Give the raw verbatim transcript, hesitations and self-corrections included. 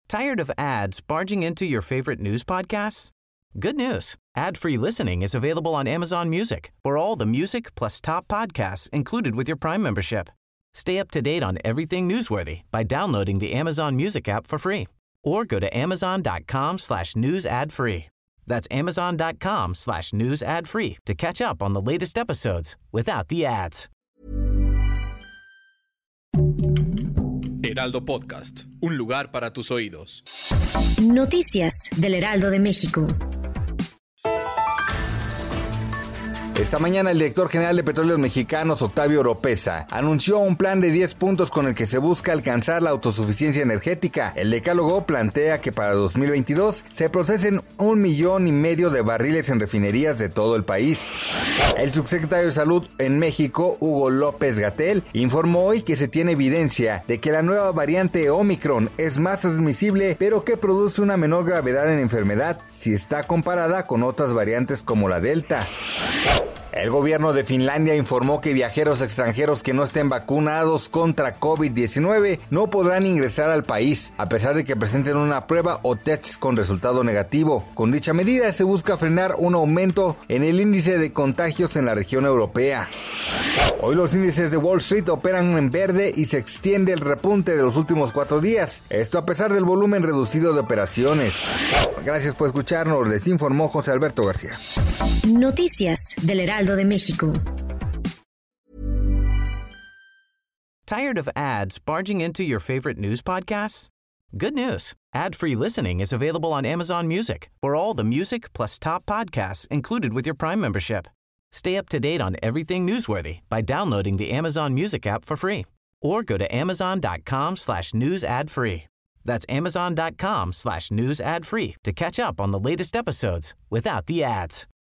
Tired of ads barging into your favorite news podcasts? Good news. Ad-free listening is available on Amazon Music for all the music plus top podcasts included with your Prime membership. Stay up to date on everything newsworthy by downloading the Amazon Music app for free or go to amazon.com slash news ad free. That's amazon.com slash news ad free to catch up on the latest episodes without the ads. Heraldo Podcast, un lugar para tus oídos. Noticias del Heraldo de México. Esta mañana el director general de Petróleos Mexicanos, Octavio Oropeza, anunció un plan de diez puntos con el que se busca alcanzar la autosuficiencia energética. El decálogo plantea que para dos mil veintidós se procesen un millón y medio de barriles en refinerías de todo el país. El subsecretario de Salud en México, Hugo López-Gatell, informó hoy que se tiene evidencia de que la nueva variante Omicron es más transmisible, pero que produce una menor gravedad en enfermedad si está comparada con otras variantes como la Delta. El gobierno de Finlandia informó que viajeros extranjeros que no estén vacunados contra covid diecinueve no podrán ingresar al país, a pesar de que presenten una prueba o test con resultado negativo. Con dicha medida se busca frenar un aumento en el índice de contagios en la región europea. Hoy los índices de Wall Street operan en verde y se extiende el repunte de los últimos cuatro días. Esto a pesar del volumen reducido de operaciones. Gracias por escucharnos, les informó José Alberto García. Noticias del Heraldo de México. Tired of ads barging into your favorite news podcasts? Good news. Ad-free listening is available on Amazon Music for all the music plus top podcasts included with your Prime membership. Stay up to date on everything newsworthy by downloading the Amazon Music app for free or go to amazon.com slash news ad free. That's amazon.com slash news ad free to catch up on the latest episodes without the ads.